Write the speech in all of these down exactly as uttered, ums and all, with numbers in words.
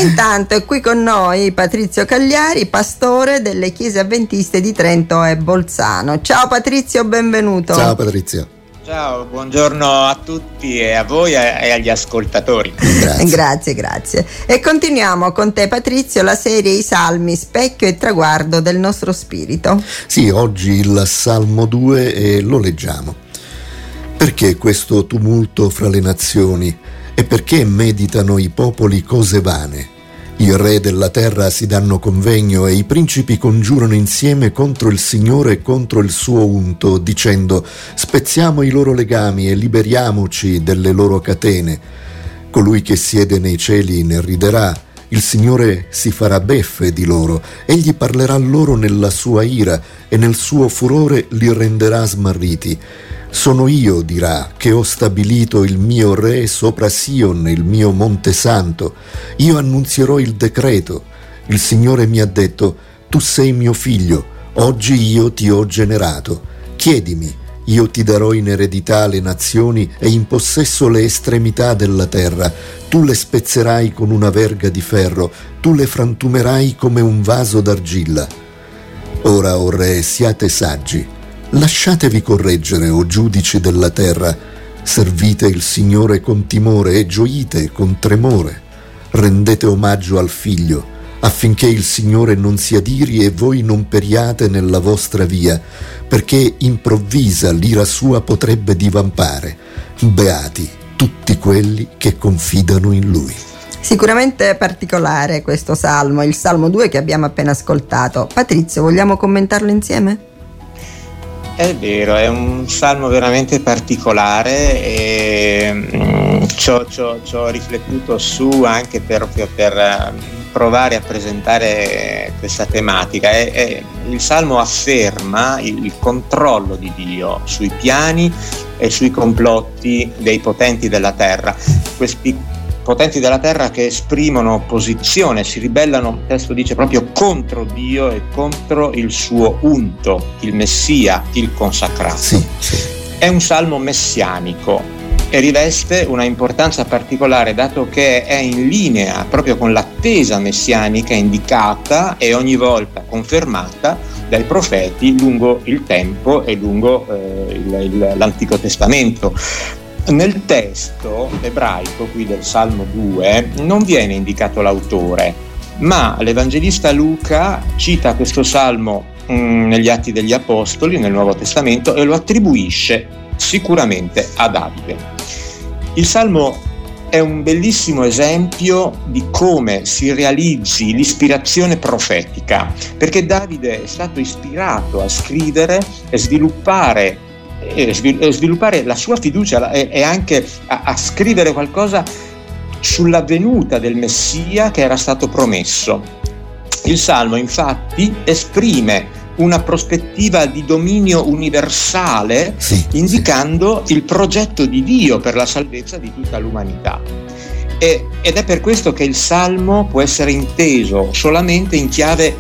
intanto è qui con noi Patrizio Cagliari, pastore delle Chiese Avventiste di Trento e Bolzano. Ciao Patrizio, benvenuto. Ciao Patrizio. Ciao, buongiorno a tutti e a voi e agli ascoltatori. Grazie. grazie, grazie. E continuiamo con te Patrizio la serie I Salmi, specchio e traguardo del nostro spirito. Sì, oggi il Salmo due e lo leggiamo. Perché questo tumulto fra le nazioni? E perché meditano i popoli cose vane? I re della terra si danno convegno e i principi congiurano insieme contro il Signore e contro il suo unto, dicendo: spezziamo i loro legami e liberiamoci delle loro catene. Colui che siede nei cieli ne riderà, il Signore si farà beffe di loro, egli parlerà loro nella sua ira e nel suo furore li renderà smarriti. Sono io, dirà, che ho stabilito il mio re sopra Sion, il mio monte santo. Io annunzierò il decreto. Il Signore mi ha detto: tu sei mio figlio, oggi io ti ho generato. Chiedimi, io ti darò in eredità le nazioni e in possesso le estremità della terra. Tu le spezzerai con una verga di ferro, tu le frantumerai come un vaso d'argilla. Ora, o re, siate saggi. Lasciatevi correggere, o giudici della terra, servite il Signore con timore e gioite con tremore. Rendete omaggio al Figlio, affinché il Signore non si adiri e voi non periate nella vostra via, perché improvvisa l'ira sua potrebbe divampare. Beati tutti quelli che confidano in Lui. Sicuramente particolare questo salmo, il Salmo due che abbiamo appena ascoltato. Patrizio, vogliamo commentarlo insieme? È vero, è un salmo veramente particolare e mm, ci ho, ci ho, ci ho riflettuto su anche per, per provare a presentare questa tematica. E, e il salmo afferma il, il controllo di Dio sui piani e sui complotti dei potenti della terra. Questi potenti della terra che esprimono opposizione, si ribellano, il testo dice, proprio contro Dio e contro il suo unto, il Messia, il consacrato. Sì, sì. È un salmo messianico e riveste una importanza particolare dato che è in linea proprio con l'attesa messianica indicata e ogni volta confermata dai profeti lungo il tempo e lungo eh, il, il, l'Antico Testamento. Nel testo ebraico qui del Salmo due non viene indicato l'autore, ma l'Evangelista Luca cita questo salmo mh, negli Atti degli Apostoli, nel Nuovo Testamento, e lo attribuisce sicuramente a Davide. Il salmo è un bellissimo esempio di come si realizzi l'ispirazione profetica, perché Davide è stato ispirato a scrivere e sviluppare e sviluppare la sua fiducia e anche a, a scrivere qualcosa sulla venuta del Messia che era stato promesso. Il Salmo infatti esprime una prospettiva di dominio universale, sì, indicando sì. il progetto di Dio per la salvezza di tutta l'umanità. E, ed è per questo che il Salmo può essere inteso solamente in chiave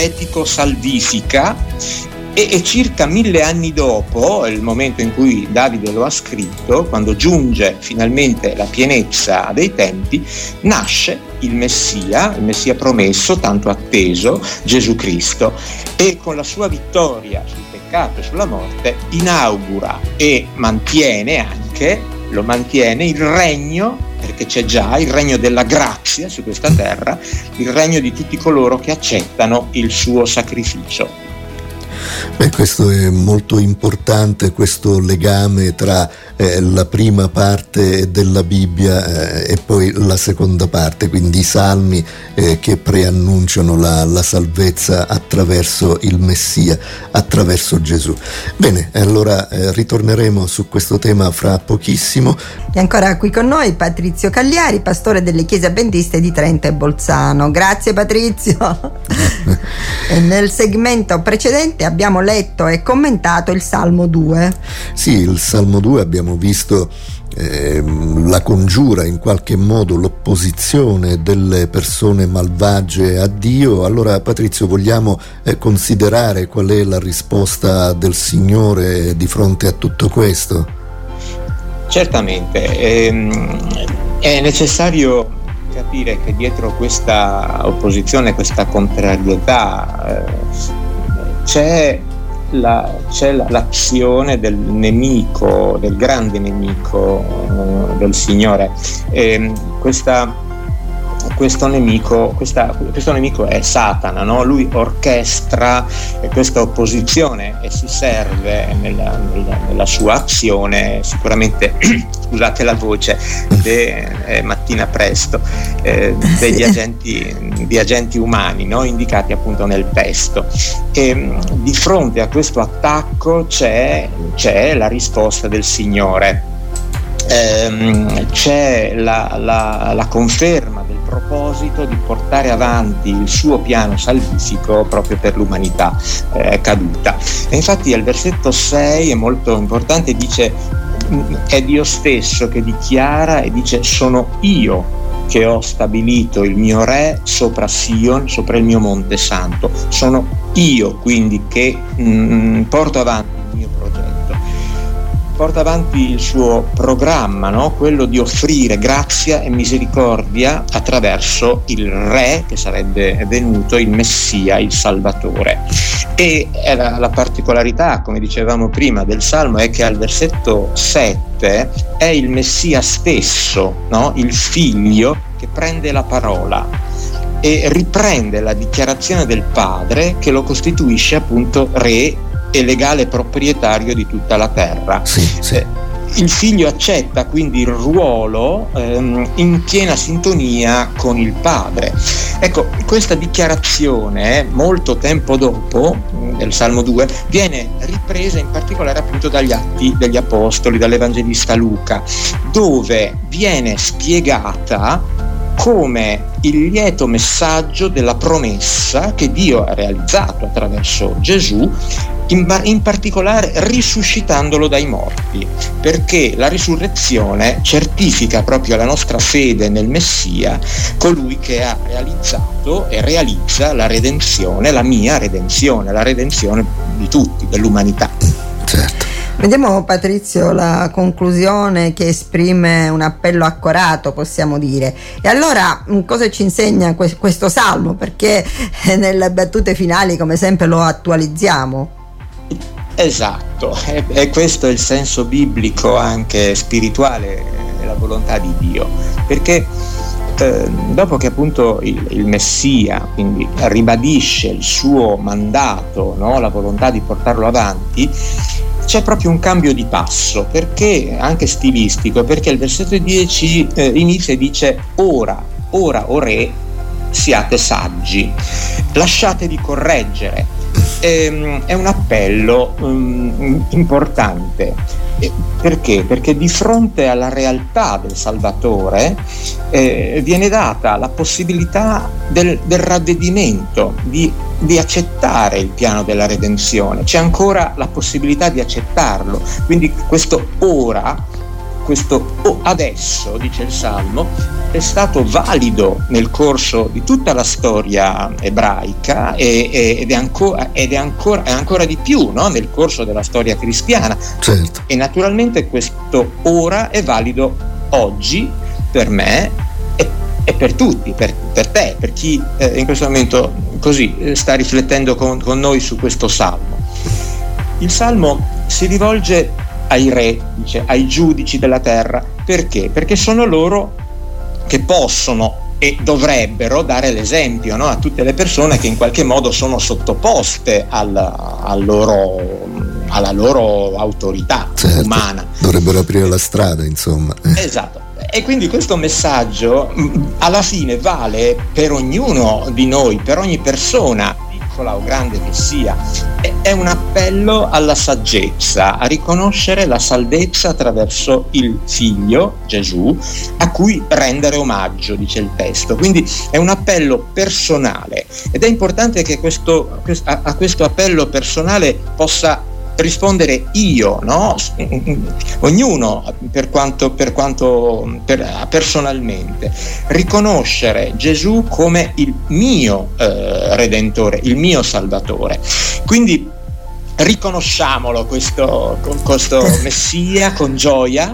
profetico-salvifica. E, e circa mille anni dopo, il momento in cui Davide lo ha scritto, quando giunge finalmente la pienezza dei tempi, nasce il Messia, il Messia promesso, tanto atteso, Gesù Cristo, e con la sua vittoria sul peccato e sulla morte inaugura e mantiene anche, lo mantiene il regno, perché c'è già il regno della grazia su questa terra, il regno di tutti coloro che accettano il suo sacrificio. Beh, questo è molto importante, questo legame tra eh, la prima parte della Bibbia eh, e poi la seconda parte, quindi i salmi eh, che preannunciano la, la salvezza attraverso il Messia, attraverso Gesù. Bene, allora eh, ritorneremo su questo tema fra pochissimo. E ancora qui con noi Patrizio Cagliari, pastore delle Chiese Avventiste di Trento e Bolzano. Grazie Patrizio. E nel segmento precedente abbiamo letto e commentato il Salmo due. Sì, il Salmo due abbiamo visto eh, la congiura, in qualche modo l'opposizione delle persone malvagie a Dio. Allora Patrizio, vogliamo eh, considerare qual è la risposta del Signore di fronte a tutto questo? Certamente, ehm, è necessario capire che dietro questa opposizione, questa contrarietà, eh, c'è, la, c'è la, l'azione del nemico, del grande nemico eh, del Signore. E questa Questo nemico, questa, questo nemico è Satana, no? Lui orchestra questa opposizione e si serve nella, nella, nella sua azione, sicuramente, scusate la voce, de, eh, mattina presto, eh, degli agenti, di agenti umani, no? Indicati appunto nel testo. E di fronte a questo attacco c'è, c'è la risposta del Signore. Ehm, c'è la, la, la conferma del proposito di portare avanti il suo piano salvifico proprio per l'umanità eh, caduta. E infatti al versetto sei è molto importante, dice: è Dio stesso che dichiara e dice: sono io che ho stabilito il mio re sopra Sion, sopra il mio monte santo. Sono io quindi che mh, porto avanti il mio progetto. Porta avanti il suo programma, no? Quello di offrire grazia e misericordia attraverso il Re che sarebbe venuto, il Messia, il Salvatore. E la, la particolarità, come dicevamo prima, del Salmo è che al versetto sette è il Messia stesso, no? Il Figlio, che prende la parola e riprende la dichiarazione del Padre che lo costituisce appunto Re e legale proprietario di tutta la terra. Sì, sì. Eh, il figlio accetta quindi il ruolo ehm, in piena sintonia con il padre. Ecco, questa dichiarazione molto tempo dopo, nel Salmo due, viene ripresa in particolare appunto dagli Atti degli Apostoli, dall'Evangelista Luca, dove viene spiegata come il lieto messaggio della promessa che Dio ha realizzato attraverso Gesù, in, in particolare risuscitandolo dai morti, perché la risurrezione certifica proprio la nostra fede nel Messia, colui che ha realizzato e realizza la redenzione, la mia redenzione, la redenzione di tutti, dell'umanità. Certo. Vediamo, Patrizio, la conclusione che esprime un appello accorato, possiamo dire. E allora cosa ci insegna questo salmo? Perché nelle battute finali, come sempre, lo attualizziamo. Esatto, e, e questo è il senso biblico, anche spirituale, della volontà di Dio. Perché eh, dopo che appunto il, il Messia quindi ribadisce il suo mandato, no? La volontà di portarlo avanti, c'è proprio un cambio di passo, perché anche stilistico, perché il versetto dieci eh, inizia e dice: ora, ora o re, siate saggi, lasciatevi correggere. E, è un appello um, importante. E perché? Perché di fronte alla realtà del Salvatore eh, viene data la possibilità del, del ravvedimento, di, di accettare il piano della redenzione. C'è ancora la possibilità di accettarlo. Quindi questo ora, questo oh, adesso, dice il Salmo, è stato valido nel corso di tutta la storia ebraica e, e, ed, è ancora, ed è ancora, è ancora di più, no? Nel corso della storia cristiana. Certo. E naturalmente questo ora è valido oggi per me e, e per tutti, per, per te, per chi eh, in questo momento così eh, sta riflettendo con, con noi su questo Salmo. Il Salmo si rivolge ai re, dice, ai giudici della terra. Perché? Perché sono loro che possono e dovrebbero dare l'esempio, no? A tutte le persone che in qualche modo sono sottoposte al, al loro, alla loro autorità, certo, umana. Dovrebbero aprire la strada, insomma. Esatto. E quindi questo messaggio alla fine vale per ognuno di noi, per ogni persona, piccola o grande che sia. È un appello alla saggezza, a riconoscere la salvezza attraverso il Figlio, Gesù, a cui rendere omaggio, dice il testo. Quindi è un appello personale ed è importante che questo, a questo appello personale possa rispondere io, no? Ognuno per quanto, per quanto per, personalmente, riconoscere Gesù come il mio eh, Redentore, il mio Salvatore. Quindi riconosciamolo questo, questo Messia con gioia,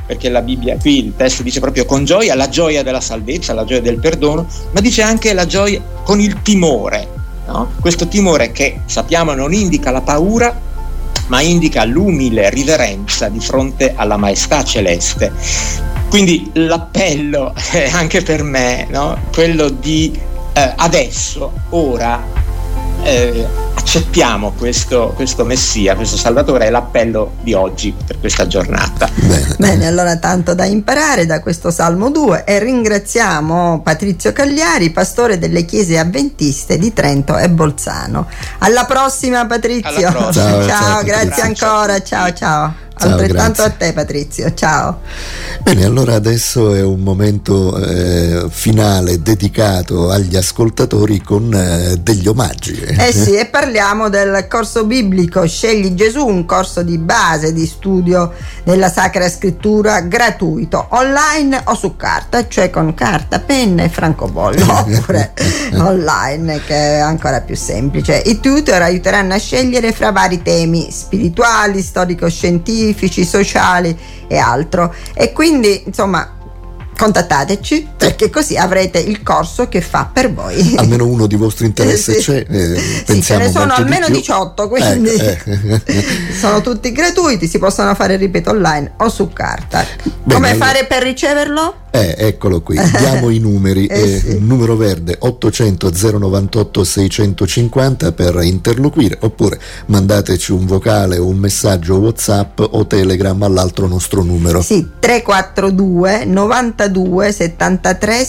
perché la Bibbia, qui il testo dice proprio con gioia, la gioia della salvezza, la gioia del perdono, ma dice anche la gioia con il timore, no? Questo timore che sappiamo non indica la paura, ma indica l'umile riverenza di fronte alla maestà celeste. Quindi l'appello è anche per me, no? Quello di eh, adesso, ora, eh, accettiamo questo, questo Messia, questo Salvatore, è l'appello di oggi per questa giornata. Bene. Bene, allora tanto da imparare da questo Salmo due, e ringraziamo Patrizio Cagliari, pastore delle chiese avventiste di Trento e Bolzano. Alla prossima, Patrizio. Alla prossima. Ciao, ciao, ciao, grazie Patrizio. ancora, ciao ciao. Ciao, altrettanto grazie. a te, Patrizio, ciao. Bene, allora adesso è un momento eh, finale dedicato agli ascoltatori con eh, degli omaggi. Eh sì, e parliamo del corso biblico Scegli Gesù, un corso di base di studio della Sacra Scrittura gratuito, online o su carta, cioè con carta, penna e francobollo, oppure online, che è ancora più semplice. I tutor aiuteranno a scegliere fra vari temi spirituali, storico-scientifici, sociali e altro, e quindi insomma contattateci, perché così avrete il corso che fa per voi. Almeno uno di vostro interesse Sì. c'è, eh, Sì, pensiamo ce ne sono molto di almeno più. diciotto, quindi Ecco, eh. sono tutti gratuiti, si possono fare, ripeto, online o su carta. Bene, Come allora- fare per riceverlo? Eh, eccolo qui, diamo i numeri. Eh, eh, sì. Numero verde ottocento zero novantotto seicentocinquanta per interloquire, oppure mandateci un vocale o un messaggio WhatsApp o Telegram all'altro nostro numero. Sì, tre quattro due novantadue settantatré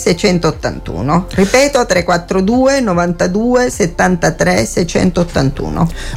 seicentottantuno. Ripeto, tre quattro due novantadue settantatré seicentottantuno.